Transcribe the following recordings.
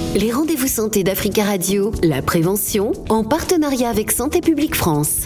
Les rendez-vous santé d'Africa Radio, la prévention, en partenariat avec Santé publique France.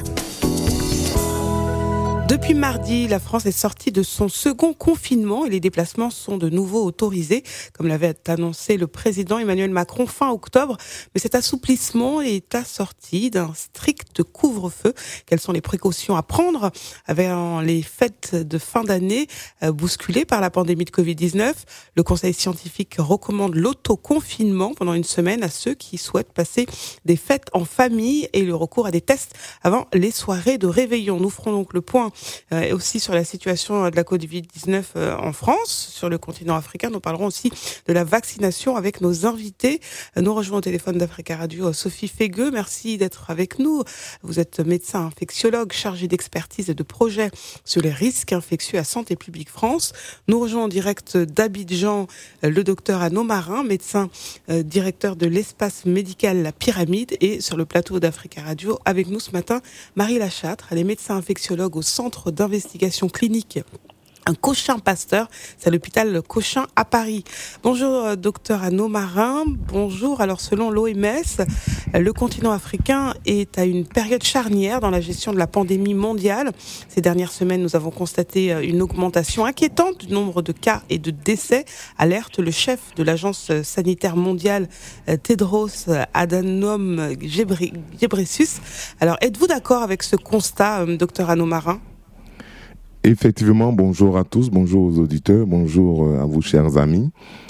Depuis mardi, la France est sortie de son second confinement et les déplacements sont de nouveau autorisés, comme l'avait annoncé le président Emmanuel Macron fin octobre. Mais cet assouplissement est assorti d'un strict couvre-feu. Quelles sont les précautions à prendre avec les fêtes de fin d'année bousculées par la pandémie de Covid-19 ? Le Conseil scientifique recommande l'autoconfinement pendant une semaine à ceux qui souhaitent passer des fêtes en famille et le recours à des tests avant les soirées de réveillon. Nous ferons donc le point et aussi sur la situation de la Covid-19 en France, sur le continent africain. Nous parlerons aussi de la vaccination avec nos invités. Nous rejoignons au téléphone d'Africa Radio Sophie Fegueux. Merci d'être avec nous. Vous êtes médecin infectiologue chargé d'expertise et de projet sur les risques infectieux à Santé publique France. Nous rejoignons en direct d'Abidjan le docteur Anneau Marin, médecin directeur de l'espace médical La Pyramide, et sur le plateau d'Africa Radio avec nous ce matin Marie Lachâtre, elle est médecin infectiologue au Centre d'investigation clinique Cochin-Pasteur, c'est à l'hôpital Cochin à Paris. Bonjour docteur Anneau Marin, bonjour. Alors selon l'OMS, le continent africain est à une période charnière dans la gestion de la pandémie mondiale. Ces dernières semaines, nous avons constaté une augmentation inquiétante du nombre de cas et de décès, alerte le chef de l'Agence sanitaire mondiale Tedros Adhanom Ghebreyesus. Alors êtes-vous d'accord avec ce constat, docteur Anneau Marin ? Effectivement, bonjour à tous, bonjour aux auditeurs, bonjour à vous chers amis.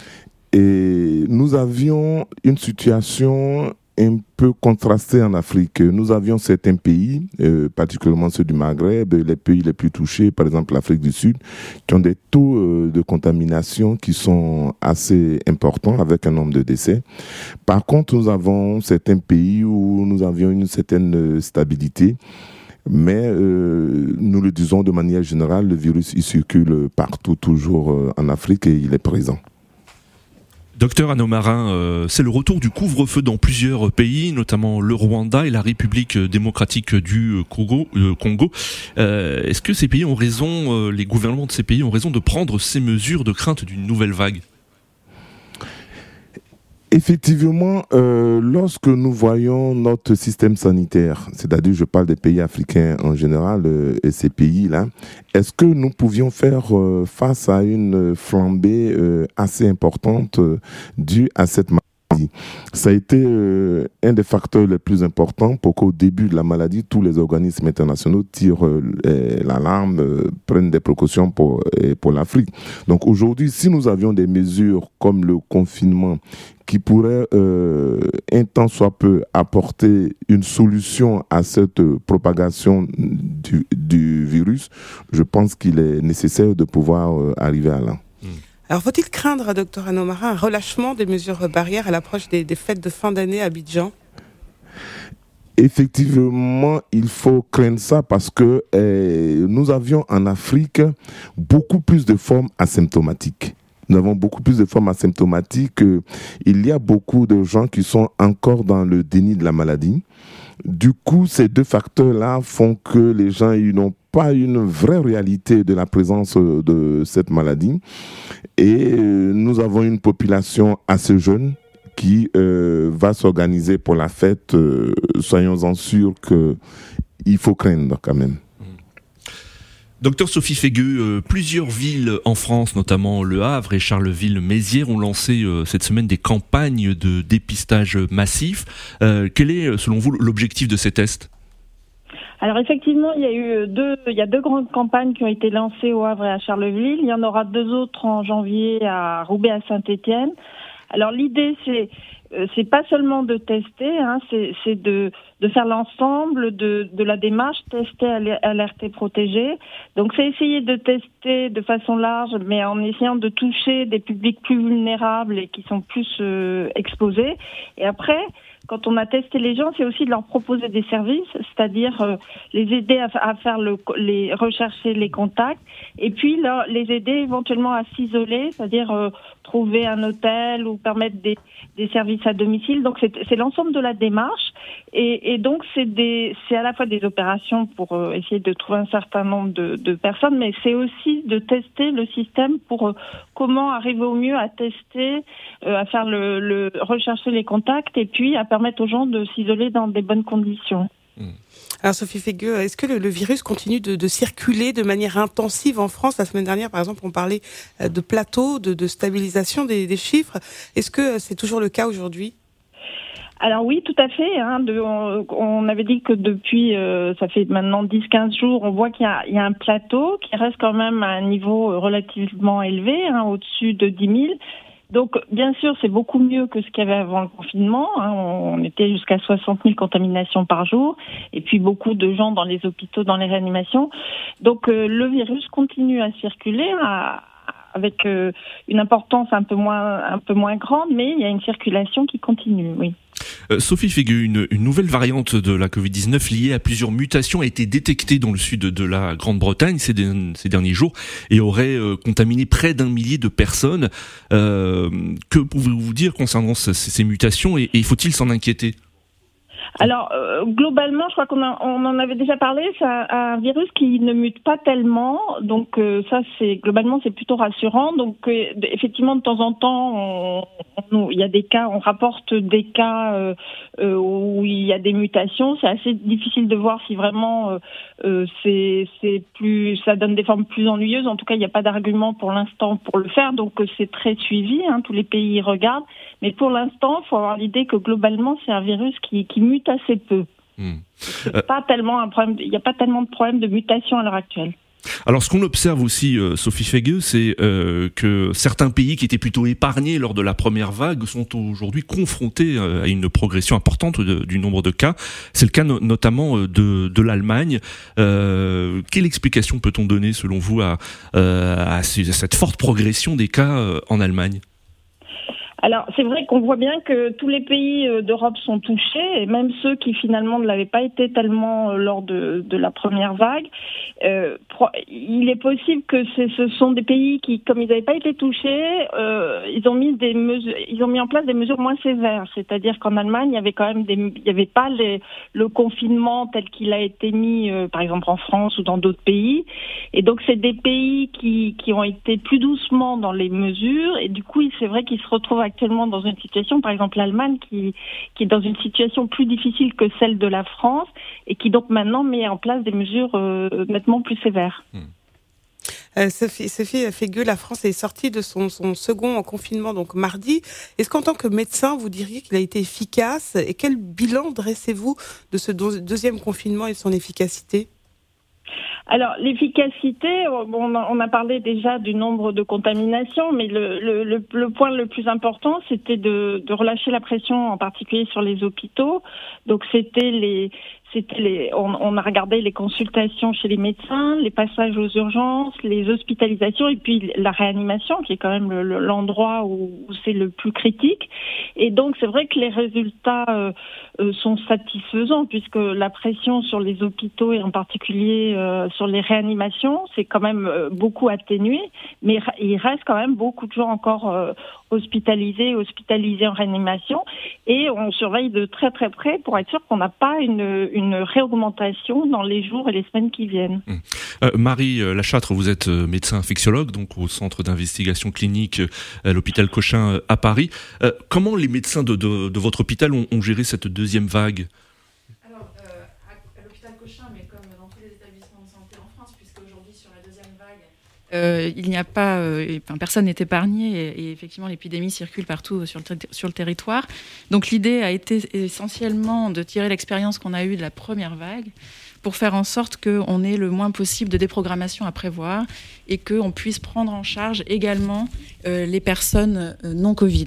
Et nous avions une situation un peu contrastée en Afrique. Nous avions certains pays, particulièrement ceux du Maghreb, les pays les plus touchés, par exemple l'Afrique du Sud, qui ont des taux de contamination qui sont assez importants avec un nombre de décès. Par contre, nous avons certains pays où nous avions une certaine stabilité. Mais nous le disons de manière générale, le virus il circule partout, toujours en Afrique, et il est présent. Docteur Anneau Marin, c'est le retour du couvre-feu dans plusieurs pays, notamment le Rwanda et la République démocratique du Congo. Est-ce que ces pays ont raison, les gouvernements de ces pays ont raison de prendre ces mesures de crainte d'une nouvelle vague ? Effectivement, lorsque nous voyons notre système sanitaire, c'est-à-dire je parle des pays africains en général et ces pays-là, est-ce que nous pouvions faire face à une flambée assez importante due à cette maladie ? Ça a été un des facteurs les plus importants pour qu'au début de la maladie, tous les organismes internationaux tirent l'alarme, prennent des précautions pour l'Afrique. Donc aujourd'hui, si nous avions des mesures comme le confinement qui pourraient un temps soit peu apporter une solution à cette propagation du virus, je pense qu'il est nécessaire de pouvoir arriver à là. Alors, faut-il craindre, docteur Anneau Marin, un relâchement des mesures barrières à l'approche des fêtes de fin d'année à Abidjan ? Effectivement, il faut craindre ça parce que nous avions en Afrique beaucoup plus de formes asymptomatiques. Nous avons beaucoup plus de formes asymptomatiques. Il y a beaucoup de gens qui sont encore dans le déni de la maladie. Du coup, ces deux facteurs-là font que les gens n'ont pas une vraie réalité de la présence de cette maladie. Et nous avons une population assez jeune qui va s'organiser pour la fête. Soyons-en sûrs qu'il faut craindre quand même. Docteur Sophie Fegueux, plusieurs villes en France, notamment Le Havre et Charleville-Mézières, ont lancé cette semaine des campagnes de dépistage massif. Quel est, selon vous, l'objectif de ces tests ? Alors effectivement, il y a deux grandes campagnes qui ont été lancées au Havre et à Charleville. Il y en aura deux autres en janvier à Roubaix et à Saint-Étienne. Alors l'idée, c'est pas seulement de tester, c'est de faire l'ensemble de la démarche, tester, alerter, protéger. Donc c'est essayer de tester de façon large, mais en essayant de toucher des publics plus vulnérables et qui sont plus exposés. Et après, quand on a testé les gens, c'est aussi de leur proposer des services, c'est-à-dire les aider à faire rechercher les contacts, et puis les aider éventuellement à s'isoler, c'est-à-dire trouver un hôtel ou permettre des services à domicile. Donc c'est l'ensemble de la démarche et donc c'est à la fois des opérations pour essayer de trouver un certain nombre de personnes, mais c'est aussi de tester le système pour comment arriver au mieux à tester, à faire rechercher les contacts et puis à permettre aux gens de s'isoler dans des bonnes conditions. Alors Sophie Fégueux, est-ce que le virus continue de circuler de manière intensive en France ? La semaine dernière, par exemple, on parlait de plateau, de stabilisation des chiffres. Est-ce que c'est toujours le cas aujourd'hui ? Alors oui, tout à fait. On avait dit que depuis, ça fait maintenant 10-15 jours, on voit qu'il y a un plateau qui reste quand même à un niveau relativement élevé, au-dessus de 10 000. Donc, bien sûr, c'est beaucoup mieux que ce qu'il y avait avant le confinement. On était jusqu'à 60 000 contaminations par jour. Et puis, beaucoup de gens dans les hôpitaux, dans les réanimations. Donc, le virus continue à circuler avec une importance un peu moins grande, mais il y a une circulation qui continue, oui. Sophie Fégueux, une nouvelle variante de la Covid-19 liée à plusieurs mutations a été détectée dans le sud de la Grande-Bretagne ces derniers jours et aurait contaminé près d'1 millier de personnes. Que pouvez-vous dire concernant ces mutations et faut-il s'en inquiéter ? Alors, globalement, je crois qu'on en avait déjà parlé, c'est un virus qui ne mute pas tellement, donc ça, c'est plutôt rassurant. Donc, effectivement, de temps en temps, il y a des cas, on rapporte des cas où il y a des mutations. C'est assez difficile de voir si vraiment ça donne des formes plus ennuyeuses. En tout cas, il n'y a pas d'argument pour l'instant pour le faire, donc c'est très suivi. Tous les pays y regardent. Mais pour l'instant, il faut avoir l'idée que globalement, c'est un virus qui mute assez peu. C'est pas tellement un problème. Il n'y a pas tellement de problèmes de mutation à l'heure actuelle. Alors, ce qu'on observe aussi, Sophie Fégueux, c'est que certains pays qui étaient plutôt épargnés lors de la première vague sont aujourd'hui confrontés à une progression importante du nombre de cas. C'est le cas notamment de l'Allemagne. Quelle explication peut-on donner, selon vous, à cette forte progression des cas en Allemagne ? Alors, c'est vrai qu'on voit bien que tous les pays d'Europe sont touchés, et même ceux qui finalement ne l'avaient pas été tellement lors de la première vague. Il est possible que ce sont des pays qui, comme ils n'avaient pas été touchés, ils ont mis en place des mesures moins sévères. C'est-à-dire qu'en Allemagne, il y avait quand même il n'y avait pas le confinement tel qu'il a été mis, par exemple en France ou dans d'autres pays. Et donc, c'est des pays qui ont été plus doucement dans les mesures, et du coup, c'est vrai qu'ils se retrouvent actuellement dans une situation, par exemple l'Allemagne, qui est dans une situation plus difficile que celle de la France et qui donc maintenant met en place des mesures nettement plus sévères. Sophie Fégueux, la France est sortie de son second confinement donc mardi. Est-ce qu'en tant que médecin, vous diriez qu'il a été efficace et quel bilan dressez-vous de ce deuxième confinement et de son efficacité ? Alors, l'efficacité, on a parlé déjà du nombre de contaminations, mais le point le plus important, c'était de relâcher la pression, en particulier sur les hôpitaux. Donc, on a regardé les consultations chez les médecins, les passages aux urgences, les hospitalisations et puis la réanimation, qui est quand même l'endroit où c'est le plus critique. Et donc, c'est vrai que les résultats sont satisfaisants, puisque la pression sur les hôpitaux et en particulier sur les réanimations, c'est quand même beaucoup atténué, mais il reste quand même beaucoup de gens encore hospitalisés en réanimation, et on surveille de très très près pour être sûr qu'on n'a pas une réaugmentation dans les jours et les semaines qui viennent. Marie Lachâtre, vous êtes médecin infectiologue, donc au centre d'investigation clinique à l'hôpital Cochin à Paris. Comment les médecins de votre hôpital ont géré cette deuxième vague ? Alors, à l'hôpital Cochin, mais comme dans tous les établissements de santé en France, puisque aujourd'hui sur la deuxième vague, il n'y a pas, personne n'est épargné et effectivement l'épidémie circule partout sur le territoire. Donc l'idée a été essentiellement de tirer l'expérience qu'on a eue de la première vague pour faire en sorte qu'on ait le moins possible de déprogrammation à prévoir et qu'on puisse prendre en charge également les personnes non Covid.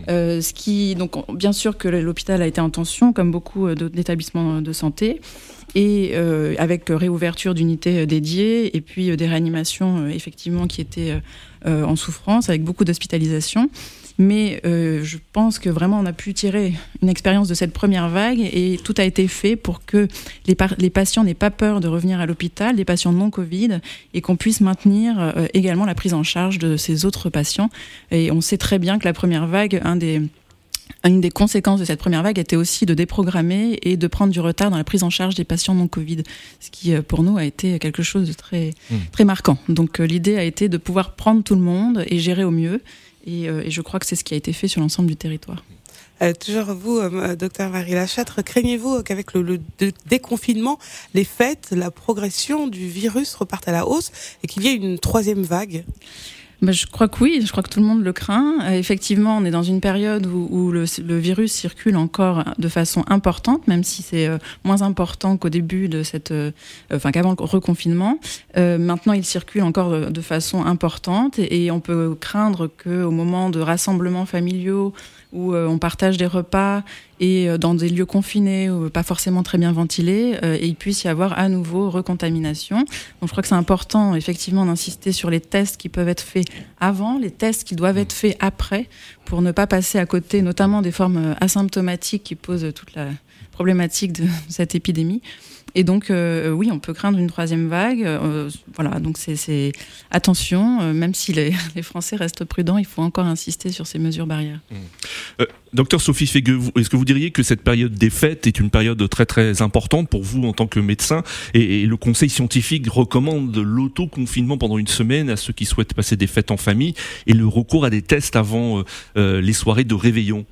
Donc, bien sûr que l'hôpital a été en tension, comme beaucoup d'établissements de santé, et avec réouverture d'unités dédiées et puis des réanimations effectivement qui étaient en souffrance, avec beaucoup d'hospitalisations. Mais je pense que vraiment on a pu tirer une expérience de cette première vague et tout a été fait pour que les patients n'aient pas peur de revenir à l'hôpital, les patients non Covid, et qu'on puisse maintenir également la prise en charge de ces autres patients. Et on sait très bien que la première vague, une des conséquences de cette première vague était aussi de déprogrammer et de prendre du retard dans la prise en charge des patients non Covid, ce qui pour nous a été quelque chose de très, très marquant. Donc l'idée a été de pouvoir prendre tout le monde et gérer au mieux, et je crois que c'est ce qui a été fait sur l'ensemble du territoire. Toujours vous, docteur Marie Lachâtre, craignez-vous qu'avec le déconfinement, les fêtes, la progression du virus repartent à la hausse et qu'il y ait une troisième vague ? Je crois que oui, je crois que tout le monde le craint. Effectivement, on est dans une période où le virus circule encore de façon importante, même si c'est moins important qu'au début de qu'avant le reconfinement. Maintenant, il circule encore de façon importante et on peut craindre qu'au moment de rassemblements familiaux où on partage des repas et dans des lieux confinés ou pas forcément très bien ventilés, et il puisse y avoir à nouveau recontamination. Donc je crois que c'est important effectivement d'insister sur les tests qui peuvent être faits avant, les tests qui doivent être faits après, pour ne pas passer à côté notamment des formes asymptomatiques qui posent toute la problématique de cette épidémie. Et donc, oui, on peut craindre une troisième vague. Voilà, donc c'est attention, même si les Français restent prudents, il faut encore insister sur ces mesures barrières. Docteur Sophie Fégueux, est-ce que vous diriez que cette période des fêtes est une période très très importante pour vous en tant que médecin, et le conseil scientifique recommande l'autoconfinement pendant une semaine à ceux qui souhaitent passer des fêtes en famille et le recours à des tests avant les soirées de réveillon?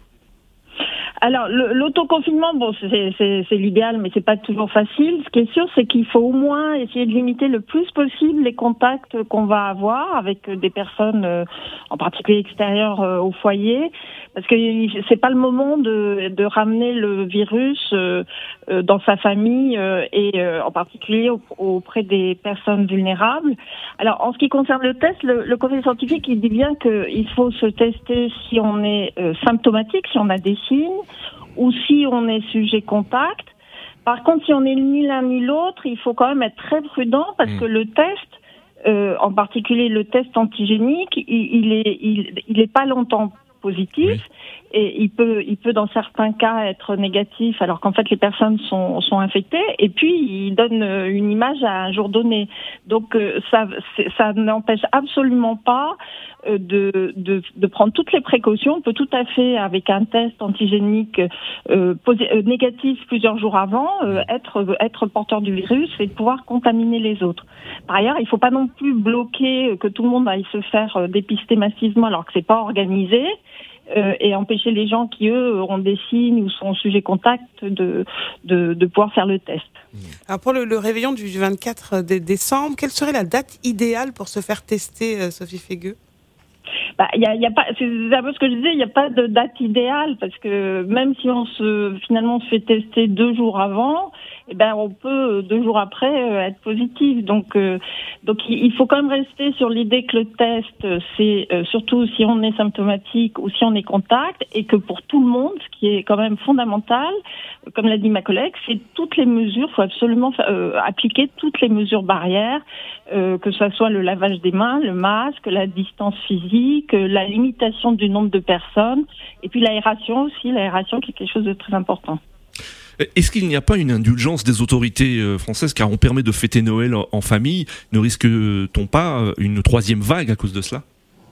Alors, l'autoconfinement, c'est l'idéal, mais c'est pas toujours facile. Ce qui est sûr, c'est qu'il faut au moins essayer de limiter le plus possible les contacts qu'on va avoir avec des personnes, en particulier extérieures au foyer, parce que c'est pas le moment de ramener le virus dans sa famille et en particulier auprès des personnes vulnérables. Alors, en ce qui concerne le test, le conseil scientifique, il dit bien qu'il faut se tester si on est symptomatique, si on a des signes, ou si on est sujet contact. Par contre, si on n'est ni l'un ni l'autre, il faut quand même être très prudent parce que le test, en particulier le test antigénique, il est pas longtemps positif et il peut dans certains cas être négatif alors qu'en fait les personnes sont infectées, et puis il donne une image à un jour donné. Donc ça n'empêche absolument pas de prendre toutes les précautions. On peut tout à fait, avec un test antigénique négatif plusieurs jours avant, être porteur du virus et pouvoir contaminer les autres. Par ailleurs, il ne faut pas non plus bloquer que tout le monde aille se faire dépister massivement alors que c'est pas organisé. Et empêcher les gens qui, eux, auront des signes ou sont sujets contact de pouvoir faire le test. Alors pour le réveillon du 24 décembre, quelle serait la date idéale pour se faire tester, Sophie Fégueux ? Y a pas, c'est un peu ce que je disais, il n'y a pas de date idéale parce que même si on se fait tester 2 jours avant, on peut 2 jours après être positif. Donc il faut quand même rester sur l'idée que le test, c'est surtout si on est symptomatique ou si on est contact, et que pour tout le monde, ce qui est quand même fondamental, comme l'a dit ma collègue, c'est toutes les mesures. Il faut absolument appliquer toutes les mesures barrières, que ce soit le lavage des mains, le masque, la distance physique, la limitation du nombre de personnes, et puis l'aération aussi, qui est quelque chose de très important. Est-ce qu'il n'y a pas une indulgence des autorités françaises, car on permet de fêter Noël en famille? Ne risque-t-on pas une troisième vague à cause de cela?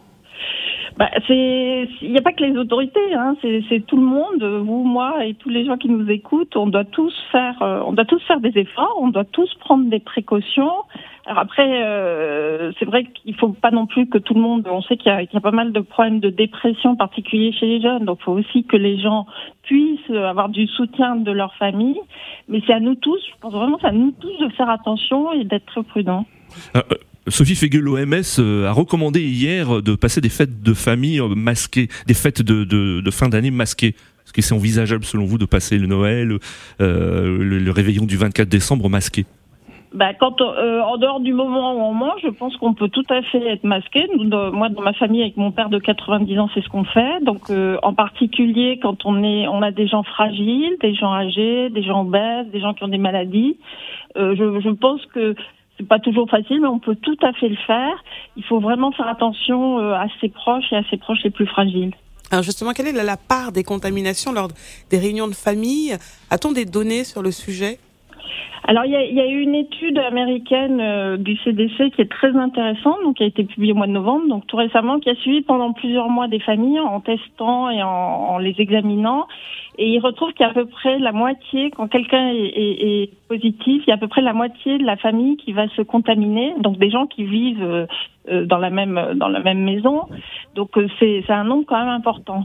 Il n'y a pas que les autorités, c'est tout le monde, vous, moi et tous les gens qui nous écoutent. On doit tous faire des efforts, on doit tous prendre des précautions. Alors après, c'est vrai qu'il faut pas non plus que tout le monde. On sait qu'il y a pas mal de problèmes de dépression, en particulier chez les jeunes. Donc, il faut aussi que les gens puissent avoir du soutien de leur famille. Mais c'est à nous tous. Je pense vraiment, c'est à nous tous de faire attention et d'être très prudents. Sophie Fégueux, l'OMS a recommandé hier de passer des fêtes de famille masquées, des fêtes de fin d'année masquées. Est-ce que c'est envisageable selon vous de passer le Noël, le réveillon du 24 décembre masqué? Quand en dehors du moment où on mange, je pense qu'on peut tout à fait être masqué. Moi, dans ma famille, avec mon père de 90 ans, c'est ce qu'on fait. Donc, en particulier, quand on a des gens fragiles, des gens âgés, des gens obèses, des gens qui ont des maladies, je pense que c'est pas toujours facile, mais on peut tout à fait le faire. Il faut vraiment faire attention à ses proches et à ses proches les plus fragiles. Alors justement, quelle est la part des contaminations lors des réunions de famille? A-t-on des données sur le sujet? Alors, il y a eu une étude américaine du CDC qui est très intéressante, donc qui a été publiée au mois de novembre, donc tout récemment, qui a suivi pendant plusieurs mois des familles en testant et en les examinant. Et ils retrouvent qu'il y a à peu près la moitié, quand quelqu'un est positif, il y a à peu près la moitié de la famille qui va se contaminer, donc des gens qui vivent dans la même maison. Donc c'est un nombre quand même important.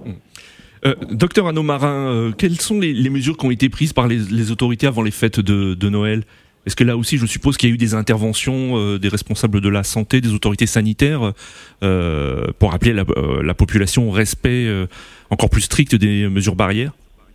Docteur Anneau Marin, quelles sont les mesures qui ont été prises par les autorités avant les fêtes de Noël? Est-ce que là aussi, je suppose qu'il y a eu des interventions des responsables de la santé, des autorités sanitaires, pour appeler la population au respect encore plus strict des mesures barrières?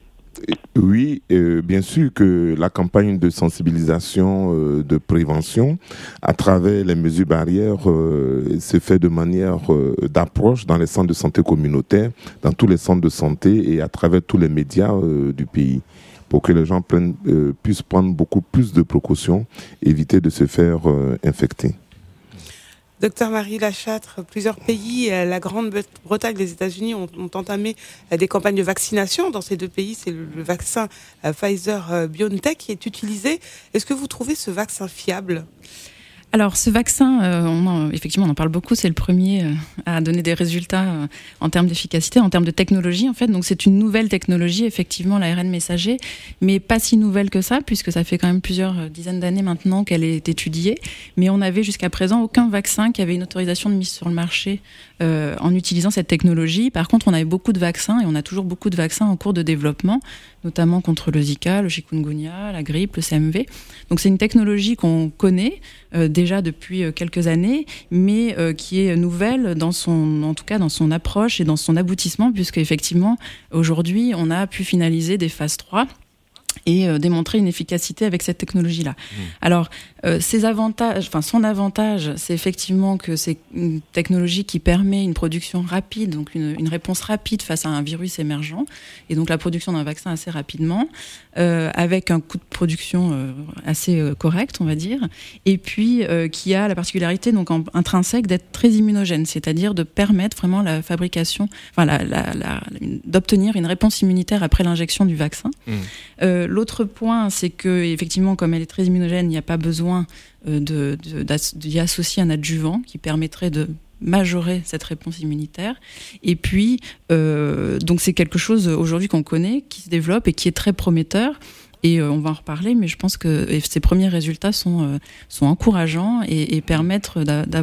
Oui, bien sûr que la campagne de sensibilisation, de prévention, à travers les mesures barrières, se fait de manière d'approche dans les centres de santé communautaires, dans tous les centres de santé et à travers tous les médias du pays, pour que les gens puissent prendre beaucoup plus de précautions, éviter de se faire infecter. Docteur Marie Lachâtre, plusieurs pays, la Grande-Bretagne, les États-Unis ont entamé des campagnes de vaccination. Dans ces deux pays, c'est le vaccin Pfizer-BioNTech qui est utilisé. Est-ce que vous trouvez ce vaccin fiable ? Alors ce vaccin, effectivement on en parle beaucoup, c'est le premier à donner des résultats en termes d'efficacité, en termes de technologie en fait. Donc c'est une nouvelle technologie, effectivement l'ARN messager, mais pas si nouvelle que ça, puisque ça fait quand même plusieurs dizaines d'années maintenant qu'elle est étudiée. Mais on n'avait jusqu'à présent aucun vaccin qui avait une autorisation de mise sur le marché en utilisant cette technologie. Par contre on avait beaucoup de vaccins, et on a toujours beaucoup de vaccins en cours de développement, notamment contre le Zika, le chikungunya, la grippe, le CMV. Donc c'est une technologie qu'on connaît déjà depuis quelques années, mais qui est nouvelle en tout cas dans son approche et dans son aboutissement, puisque effectivement aujourd'hui on a pu finaliser des phases 3 et démontrer une efficacité avec cette technologie-là. Alors, son avantage, c'est effectivement que c'est une technologie qui permet une production rapide, donc une réponse rapide face à un virus émergent, et donc la production d'un vaccin assez rapidement, avec un coût de production assez correct, on va dire, et puis qui a la particularité donc intrinsèque d'être très immunogène, c'est-à-dire de permettre vraiment la fabrication, d'obtenir une réponse immunitaire après l'injection du vaccin. L'autre point, c'est que effectivement, comme elle est très immunogène, il n'y a pas besoin d'y associer un adjuvant qui permettrait de majorer cette réponse immunitaire. Et puis, donc c'est quelque chose aujourd'hui qu'on connaît, qui se développe et qui est très prometteur. Et on va en reparler, mais je pense que ces premiers résultats sont encourageants et permettent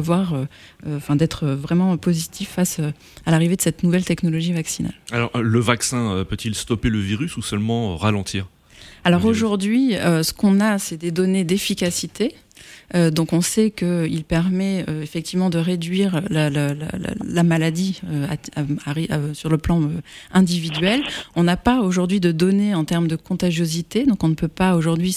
d'être vraiment positif face à l'arrivée de cette nouvelle technologie vaccinale. Alors, le vaccin peut-il stopper le virus ou seulement ralentir ? Alors aujourd'hui, ce qu'on a, c'est des données d'efficacité. Donc on sait qu'il permet effectivement de réduire la maladie sur le plan individuel. On n'a pas aujourd'hui de données en termes de contagiosité, donc on ne peut pas aujourd'hui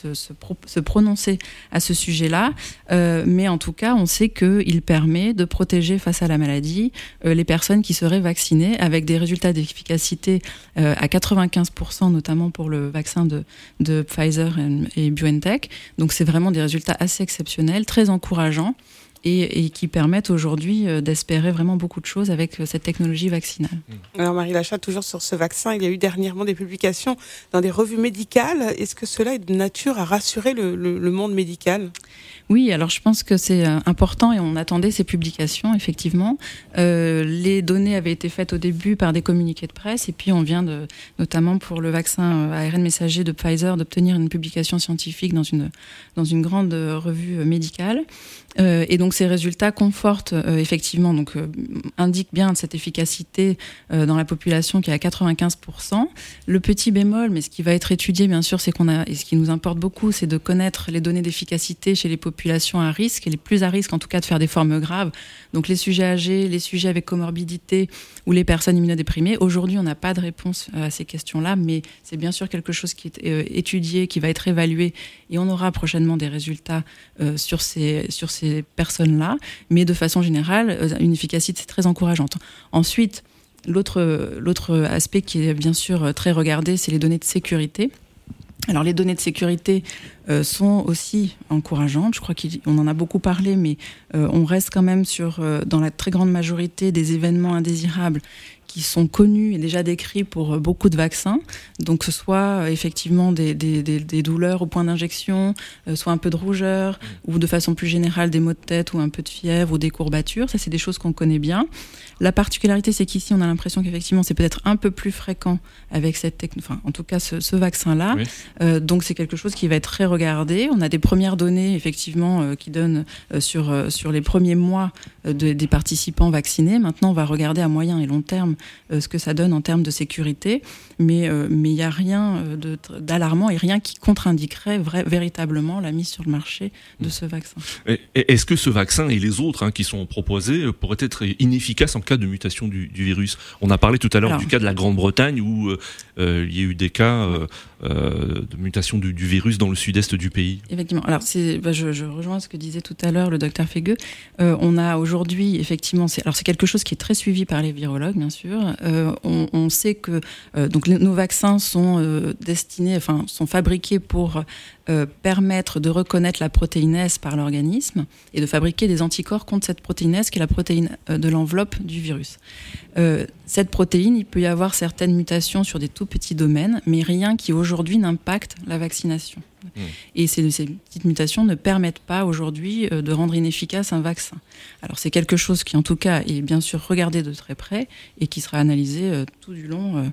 se prononcer à ce sujet-là. Mais en tout cas, on sait qu'il permet de protéger face à la maladie les personnes qui seraient vaccinées, avec des résultats d'efficacité à 95%, notamment pour le vaccin de Pfizer et BioNTech. Donc c'est vraiment des résultats assez exceptionnels, très encourageants et qui permettent aujourd'hui d'espérer vraiment beaucoup de choses avec cette technologie vaccinale. Alors Marie Lachâtre, toujours sur ce vaccin, il y a eu dernièrement des publications dans des revues médicales. Est-ce que cela est de nature à rassurer le monde médical ? Oui, alors je pense que c'est important et on attendait ces publications, effectivement. Les données avaient été faites au début par des communiqués de presse et puis on vient notamment pour le vaccin ARN messager de Pfizer, d'obtenir une publication scientifique dans une grande revue médicale. Et donc ces résultats confortent effectivement, indiquent bien cette efficacité dans la population qui est à 95%. Le petit bémol, mais ce qui va être étudié bien sûr, et ce qui nous importe beaucoup, c'est de connaître les données d'efficacité chez les populations à risque et les plus à risque en tout cas de faire des formes graves. Donc les sujets âgés, les sujets avec comorbidité ou les personnes immunodéprimées. Aujourd'hui, on n'a pas de réponse à ces questions-là, mais c'est bien sûr quelque chose qui est étudié, qui va être évalué et on aura prochainement des résultats sur ces personnes-là. Mais de façon générale, une efficacité très encourageante. Ensuite, l'autre aspect qui est bien sûr très regardé, c'est les données de sécurité. Alors les données de sécurité sont aussi encourageantes. Je crois qu'on en a beaucoup parlé, mais on reste quand même dans la très grande majorité des événements indésirables qui sont connus et déjà décrits pour beaucoup de vaccins. Donc, que ce soit effectivement des douleurs au point d'injection, soit un peu de rougeur, ou de façon plus générale des maux de tête, ou un peu de fièvre, ou des courbatures. Ça, c'est des choses qu'on connaît bien. La particularité, c'est qu'ici, on a l'impression qu'effectivement, c'est peut-être un peu plus fréquent avec en tout cas, ce vaccin-là. Oui. Donc, c'est quelque chose qui va être très regardé. On a des premières données, effectivement, qui donnent sur les premiers mois des participants vaccinés. Maintenant, on va regarder à moyen et long terme ce que ça donne en termes de sécurité. Mais il n'y a rien d'alarmant et rien qui contre-indiquerait véritablement la mise sur le marché de ce vaccin. Est-ce que ce vaccin et les autres qui sont proposés pourraient être inefficaces en cas de mutation du virus ? On a parlé tout à l'heure du cas de la Grande-Bretagne où il y a eu des cas de mutation du virus dans le sud-est du pays. Effectivement. Alors, je rejoins ce que disait tout à l'heure le docteur Fegueux. On a aujourd'hui, effectivement, c'est quelque chose qui est très suivi par les virologues, bien sûr. On sait que donc nos vaccins sont sont fabriqués pour permettre de reconnaître la protéine S par l'organisme et de fabriquer des anticorps contre cette protéine S, qui est la protéine de l'enveloppe du virus. Cette protéine, il peut y avoir certaines mutations sur des tout petits domaines, mais rien qui aujourd'hui n'impacte la vaccination. Et ces petites mutations ne permettent pas aujourd'hui de rendre inefficace un vaccin. Alors c'est quelque chose qui en tout cas est bien sûr regardé de très près et qui sera analysé tout du long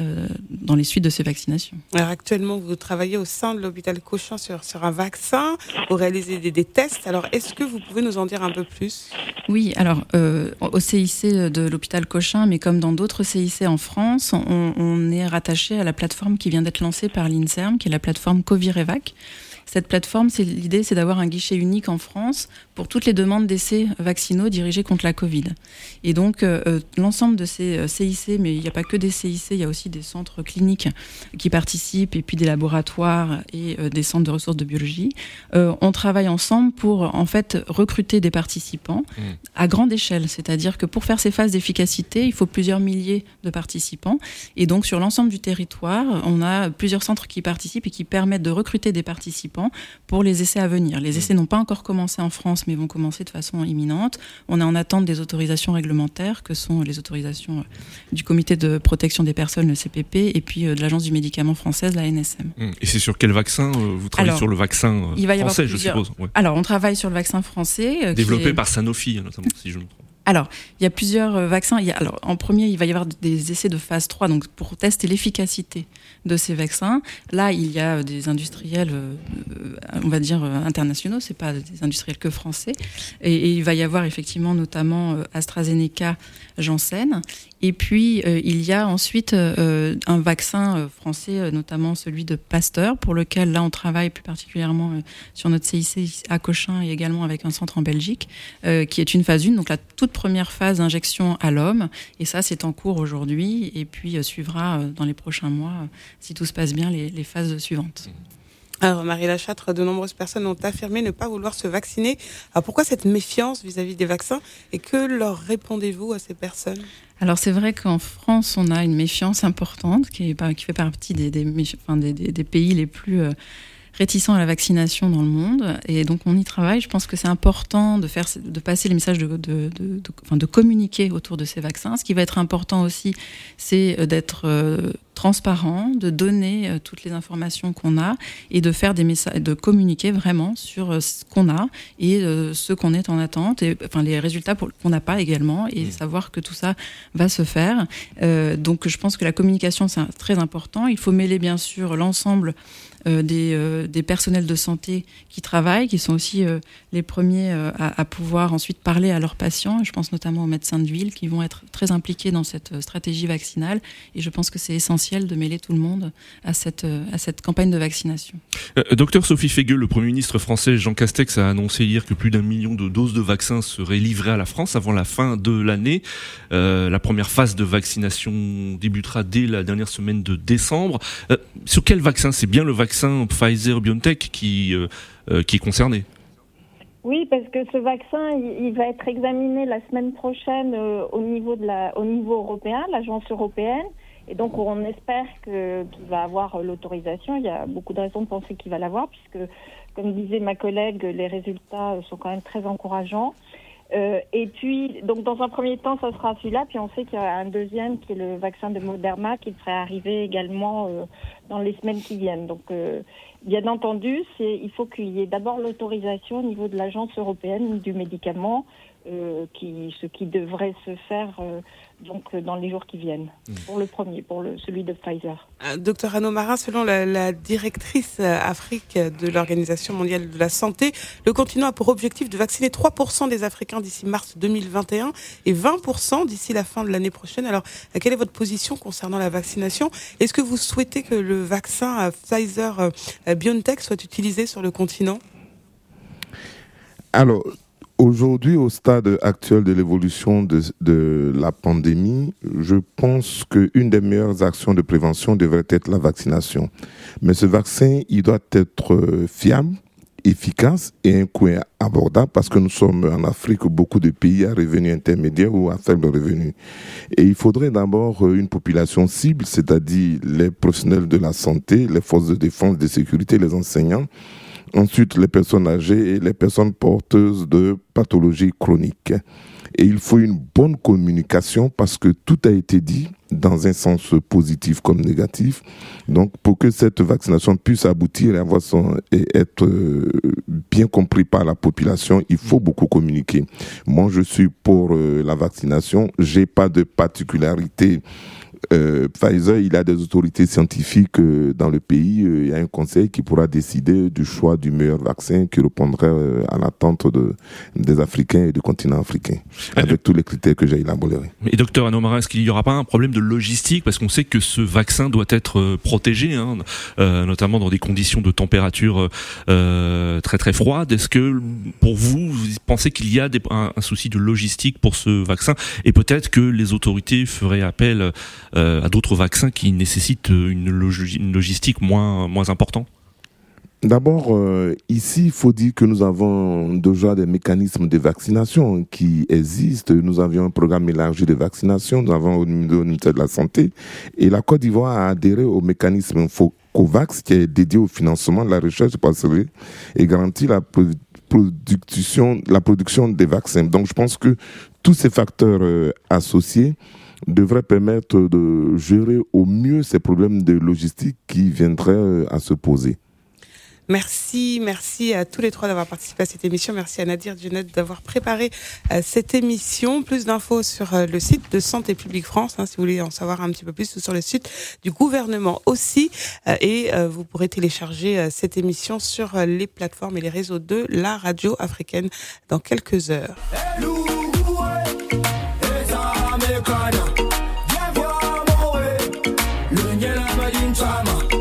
dans les suites de ces vaccinations. Alors actuellement vous travaillez au sein de l'hôpital Cochin sur un vaccin, vous réalisez des tests. Alors est-ce que vous pouvez nous en dire un peu plus ? Oui, alors au CIC de l'hôpital Cochin, mais comme dans d'autres CIC en France, on est rattaché à la plateforme qui vient d'être lancée par l'INSERM, qui est la plateforme Covirevac. Cette plateforme, l'idée, c'est d'avoir un guichet unique en France pour toutes les demandes d'essais vaccinaux dirigés contre la Covid. Et donc, l'ensemble de ces CIC, mais il n'y a pas que des CIC, il y a aussi des centres cliniques qui participent, et puis des laboratoires et des centres de ressources de biologie. On travaille ensemble pour, en fait, recruter des participants à grande échelle. C'est-à-dire que pour faire ces phases d'efficacité, il faut plusieurs milliers de participants. Et donc, sur l'ensemble du territoire, on a plusieurs centres qui participent et qui permettent de recruter des participants pour les essais à venir. Les essais n'ont pas encore commencé en France, mais vont commencer de façon imminente. On est en attente des autorisations réglementaires, que sont les autorisations du Comité de protection des personnes, le CPP, et puis de l'Agence du médicament française, la NSM. Et c'est sur quel vaccin vous travaillez? Sur le vaccin français, je suppose. Ouais. Alors, on travaille sur le vaccin français. Développé par Sanofi, notamment, si je me trompe. Alors, il y a plusieurs vaccins. En premier, il va y avoir des essais de phase 3, donc pour tester l'efficacité de ces vaccins. Là, il y a des industriels, on va dire, internationaux, c'est pas des industriels que français. Et il va y avoir effectivement notamment AstraZeneca, Janssen. Et puis, il y a ensuite un vaccin français, notamment celui de Pasteur, pour lequel, là, on travaille plus particulièrement sur notre CIC à Cochin et également avec un centre en Belgique, qui est une phase 1, donc la toute première phase d'injection à l'homme. Et ça, c'est en cours aujourd'hui. Et puis, suivra dans les prochains mois, si tout se passe bien, les phases suivantes. Alors, Marie Lachâtre, de nombreuses personnes ont affirmé ne pas vouloir se vacciner. Alors, pourquoi cette méfiance vis-à-vis des vaccins et que leur répondez-vous à ces personnes ? Alors, c'est vrai qu'en France, on a une méfiance importante qui fait partie des pays les plus réticents à la vaccination dans le monde. Et donc, on y travaille. Je pense que c'est important de passer les messages, de communiquer autour de ces vaccins. Ce qui va être important aussi, c'est d'être transparent, de donner toutes les informations qu'on a et de faire des messages, de communiquer vraiment sur ce qu'on a et ce qu'on est en attente, et les résultats qu'on n'a pas également, et savoir que tout ça va se faire. Donc, je pense que la communication, c'est très important. Il faut mêler bien sûr l'ensemble des personnels de santé qui travaillent, qui sont aussi les premiers à pouvoir ensuite parler à leurs patients. Je pense notamment aux médecins de ville qui vont être très impliqués dans cette stratégie vaccinale. Et je pense que c'est essentiel de mêler tout le monde à cette campagne de vaccination. Docteur Sophie Fegueux, le Premier ministre français Jean Castex a annoncé hier que plus d'1 million de doses de vaccins seraient livrées à la France avant la fin de l'année. La première phase de vaccination débutera dès la dernière semaine de décembre. Sur quel vaccin? C'est bien le vaccin Pfizer-BioNTech qui est concerné? Oui, parce que ce vaccin, il va être examiné la semaine prochaine au niveau européen, l'agence européenne. Et donc, on espère qu'il va avoir l'autorisation. Il y a beaucoup de raisons de penser qu'il va l'avoir, puisque, comme disait ma collègue, les résultats sont quand même très encourageants. Et puis, donc dans un premier temps, ça sera celui-là. Puis on sait qu'il y a un deuxième qui est le vaccin de Moderna qui devrait arriver également dans les semaines qui viennent. Donc, bien entendu, il faut qu'il y ait d'abord l'autorisation au niveau de l'Agence européenne du médicament, ce qui devrait se faire donc dans les jours qui viennent. Pour le premier, celui de Pfizer. Docteur Anno Marin, selon la directrice Afrique de l'Organisation mondiale de la santé, le continent a pour objectif de vacciner 3% des Africains d'ici mars 2021 et 20% d'ici la fin de l'année prochaine. Alors, quelle est votre position concernant la vaccination ? Est-ce que vous souhaitez que le vaccin Pfizer-BioNTech soit utilisé sur le continent ? Alors, aujourd'hui, au stade actuel de l'évolution de la pandémie, je pense qu'une des meilleures actions de prévention devrait être la vaccination. Mais ce vaccin, il doit être fiable, efficace et un coût abordable parce que nous sommes en Afrique beaucoup de pays à revenus intermédiaires ou à faible revenu. Et il faudrait d'abord une population cible, c'est-à-dire les professionnels de la santé, les forces de défense, de sécurité, les enseignants. Ensuite, les personnes âgées et les personnes porteuses de pathologies chroniques. Et il faut une bonne communication parce que tout a été dit dans un sens positif comme négatif. Donc, pour que cette vaccination puisse aboutir et être bien compris par la population, il faut beaucoup communiquer. Moi, je suis pour la vaccination. J'ai pas de particularité. Pfizer, il a des autorités scientifiques dans le pays. Il y a un conseil qui pourra décider du choix du meilleur vaccin qui répondrait à l'attente des Africains et du continent africain, avec tous les critères que j'ai élaborés. Et docteur Anno Marin, est-ce qu'il n'y aura pas un problème de logistique ? Parce qu'on sait que ce vaccin doit être protégé, notamment dans des conditions de température très très froides. Est-ce que pour vous pensez qu'il y a un souci de logistique pour ce vaccin ? Et peut-être que les autorités feraient appel à d'autres vaccins qui nécessitent une logistique moins importante ? D'abord, ici, il faut dire que nous avons déjà des mécanismes de vaccination qui existent. Nous avions un programme élargi de vaccination, nous avons au ministère de la Santé. Et la Côte d'Ivoire a adhéré au mécanisme COVAX qui est dédié au financement de la recherche passerelle et garantit la production des vaccins. Donc, je pense que tous ces facteurs associés devrait permettre de gérer au mieux ces problèmes de logistique qui viendraient à se poser. Merci à tous les trois d'avoir participé à cette émission. Merci à Nadir Djennet d'avoir préparé cette émission. Plus d'infos sur le site de Santé publique France, si vous voulez en savoir un petit peu plus, ou sur le site du gouvernement aussi. Et vous pourrez télécharger cette émission sur les plateformes et les réseaux de la radio africaine dans quelques heures. Viens voir mon le Niel Amadine Chama.